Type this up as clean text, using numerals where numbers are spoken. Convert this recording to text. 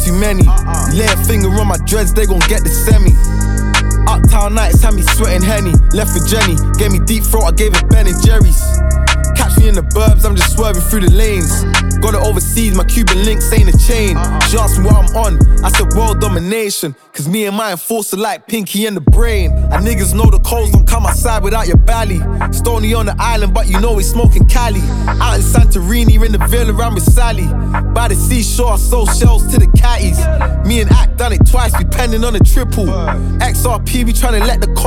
too many. Lay a finger on my dreads, they gon' get the semi. Uptown nights had me sweating Henny. Left with Jenny, gave me deep throat, I gave it Ben and Jerry's. Catch me in the burbs, I'm just swerving through the lanes. Got it overseas, my Cuban links ain't a chain. She asked me what I'm on, I said world domination. Cause me and my enforcer like Pinky in the brain. And niggas know the codes don't come outside without your belly. Stony on the island, but you know we smoking Cali. Out in Santorini, in the villa around with Sally. By the seashore, I sold shells to the catties. Me and Act done it twice, we pending on a triple. XRP, we tryna let the